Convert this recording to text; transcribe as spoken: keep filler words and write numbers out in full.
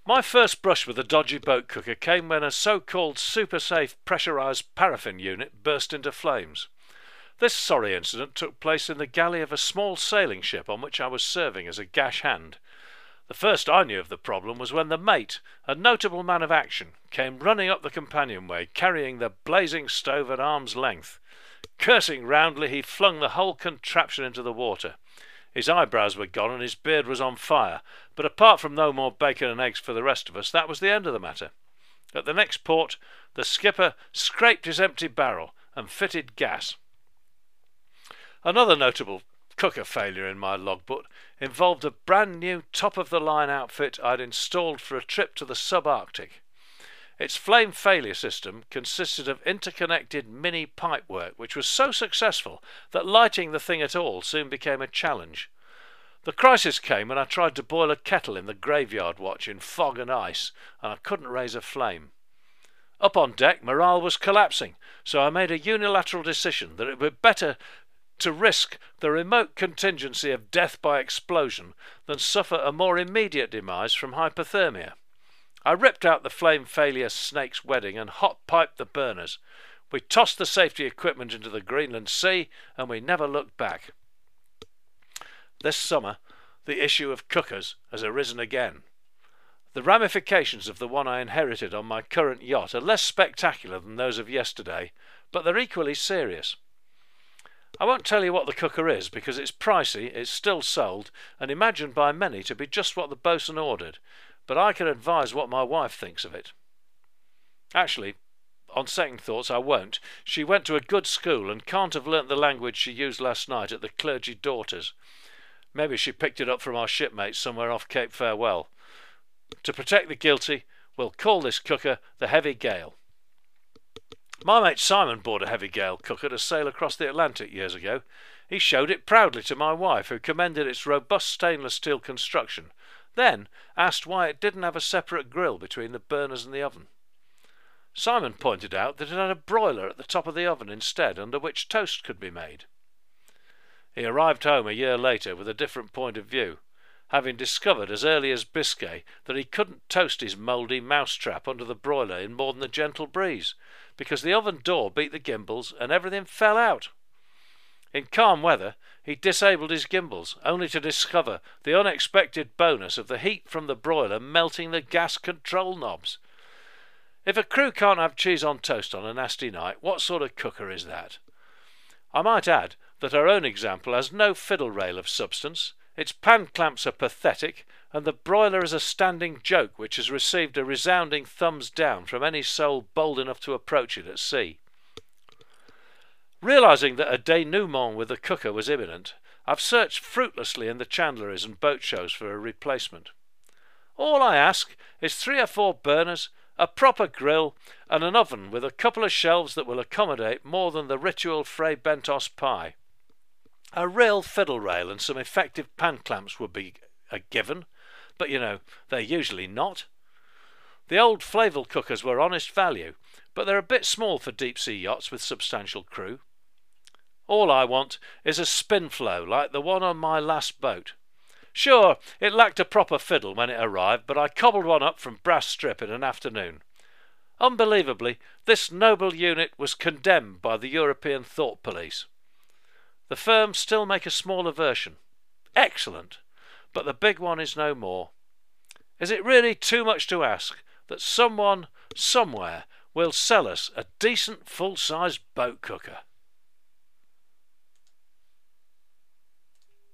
My first brush with a dodgy boat cooker came when a so-called super-safe pressurised paraffin unit burst into flames. This sorry incident took place in the galley of a small sailing ship on which I was serving as a gash hand. The first I knew of the problem was when the mate, a notable man of action, came running up the companionway carrying the blazing stove at arm's length. Cursing roundly, he flung the whole contraption into the water. His eyebrows were gone and his beard was on fire, but apart from no more bacon and eggs for the rest of us, that was the end of the matter. At the next port, the skipper scraped his empty barrel and fitted gas. Another notable cooker failure in my logbook involved a brand new top-of-the-line outfit I'd installed for a trip to the subarctic. Its flame failure system consisted of interconnected mini pipework, which was so successful that lighting the thing at all soon became a challenge. The crisis came when I tried to boil a kettle in the graveyard watch in fog and ice, and I couldn't raise a flame. Up on deck, morale was collapsing, so I made a unilateral decision that it would be better to risk the remote contingency of death by explosion than suffer a more immediate demise from hypothermia. I ripped out the flame failure snake's wedding and hot-piped the burners. We tossed the safety equipment into the Greenland Sea, and we never looked back. This summer, the issue of cookers has arisen again. The ramifications of the one I inherited on my current yacht are less spectacular than those of yesterday, but they're equally serious. I won't tell you what the cooker is, because it's pricey, it's still sold, and imagined by many to be just what the boatswain ordered, but I can advise what my wife thinks of it. Actually, on second thoughts, I won't. She went to a good school and can't have learnt the language she used last night at the Clergy Daughters. Maybe she picked it up from our shipmates somewhere off Cape Farewell. To protect the guilty, we'll call this cooker the Heavy Gale. My mate Simon bought a Heavy Gale cooker to sail across the Atlantic years ago. He showed it proudly to my wife, who commended its robust stainless steel construction, then asked why it didn't have a separate grill between the burners and the oven. Simon pointed out that it had a broiler at the top of the oven instead, under which toast could be made. He arrived home a year later with a different point of view, having discovered as early as Biscay that he couldn't toast his mouldy mousetrap under the broiler in more than a gentle breeze, because the oven door beat the gimbals and everything fell out. In calm weather, he disabled his gimbals, only to discover the unexpected bonus of the heat from the broiler melting the gas control knobs. If a crew can't have cheese on toast on a nasty night, what sort of cooker is that? I might add that our own example has no fiddle rail of substance, its pan clamps are pathetic, and the broiler is a standing joke which has received a resounding thumbs down from any soul bold enough to approach it at sea. Realising that a denouement with the cooker was imminent, I've searched fruitlessly in the chandleries and boat shows for a replacement. All I ask is three or four burners, a proper grill, and an oven with a couple of shelves that will accommodate more than the ritual Fray Bentos pie. A real fiddle rail and some effective pan clamps would be a given, but you know, they're usually not. The old Flavel cookers were honest value, but they're a bit small for deep-sea yachts with substantial crew. All I want is a spinflow like the one on my last boat. Sure, it lacked a proper fiddle when it arrived, but I cobbled one up from brass strip in an afternoon. Unbelievably, this noble unit was condemned by the European Thought Police. The firm still make a smaller version. Excellent, but the big one is no more. Is it really too much to ask that someone, somewhere, will sell us a decent full-size boat cooker?